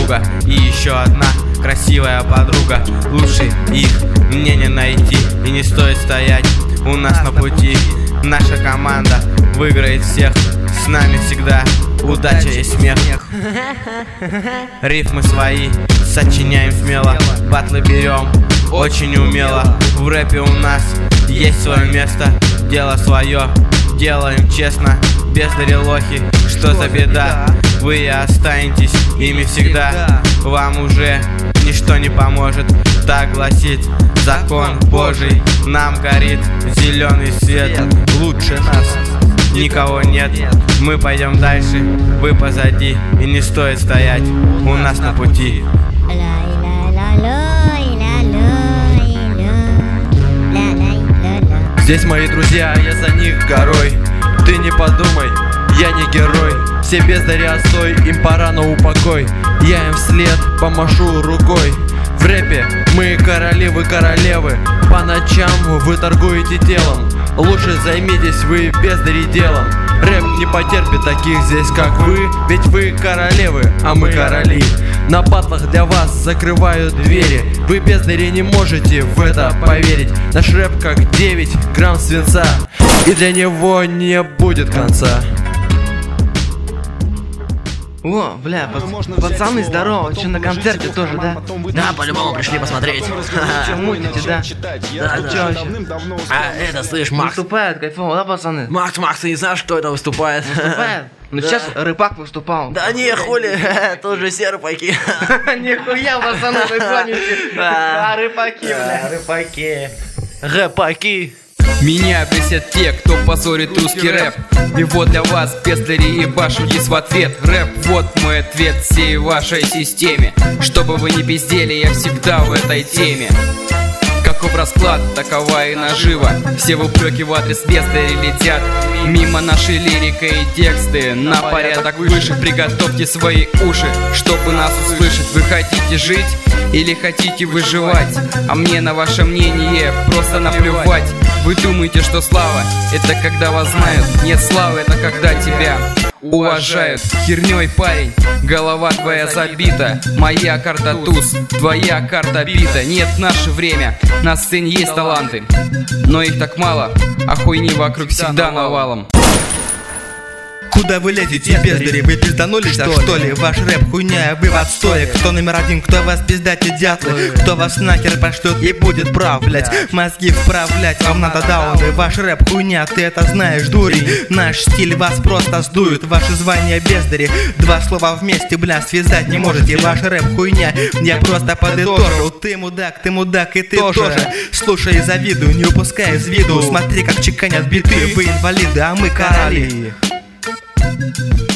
друга и еще одна красивая подруга. Лучше их мне не найти, и не стоит стоять у нас на пути. Наша команда выиграет всех, с нами всегда удача и смех. Рифмы свои сочиняем смело, батлы берем очень умело. В рэпе у нас есть свое место, дело свое делаем честно. Бездари лохи, что за беда, вы и останетесь ими всегда. Вам уже ничто не поможет, так гласит закон Божий. Нам горит зеленый свет, лучше нас никого нет. Мы пойдем дальше, вы позади, и не стоит стоять у нас на пути. Здесь мои друзья, я за них горой. Ты не подумай, я не герой. Все бездари отстой, им пора на упокой. Я им вслед помашу рукой. В рэпе мы короли, вы королевы. По ночам вы торгуете телом. Лучше займитесь вы бездари делом. Рэп не потерпит таких здесь, как вы. Ведь вы королевы, а мы короли. На батлах для вас закрывают двери. Вы, бездари, не можете в это поверить. Наш рэп как 9 грамм свинца, и для него не будет конца. О, бля, пацаны, здорово, что на концерте тоже, да? Да, по-любому пришли посмотреть. Мутите, да? Да, Чё вообще? А это, слышь, Макс. Выступает, кайфово, да, пацаны? Макс, ты не знаешь, кто это выступает? Выступает? Ну сейчас Рэпак выступал. Да не, хули, тоже все рэпаки. Нихуя, пацаны, вы гоните. Рэпаки, бля. Рэпаки. Рэпаки. Меня бесят те, кто позорит русский рэп. И вот для вас, бездари, ебашу дис в ответ. Рэп, вот мой ответ всей вашей системе. Чтобы вы не пиздели, я всегда в этой теме. Каков расклад, такова и нажива. Все упреки в адрес бездари летят мимо нашей лирикой и тексты на порядок выше. Приготовьте свои уши, чтобы нас услышать. Вы хотите жить или хотите выживать? А мне на ваше мнение просто наплевать. Вы думаете, что слава — это когда вас знают? Нет, слава — это когда тебя уважают. Херней, парень, голова твоя забита. Моя карта туз, твоя карта бита. Нет, в наше время на сцене есть таланты, но их так мало, а хуйни вокруг всегда навалом. Куда вы лезете, бездари, вы пизданулись, что ли? Ваш рэп хуйня, вы в отстое. Кто номер один, кто вас пиздате, дятлы? Кто вас нахер пошлет и будет прав, блять? Мозги вправлять, вам надо дауны. Ваш рэп хуйня, ты это знаешь, дурень. Наш стиль вас просто сдует, ваше звание бездари. Два слова вместе, бля, связать не можете. Ваш рэп хуйня, я просто подытожил. Ты мудак, и ты тоже. Слушай и завидуй, не упускай из виду. Смотри, как чеканят биты, вы инвалиды, а мы короли.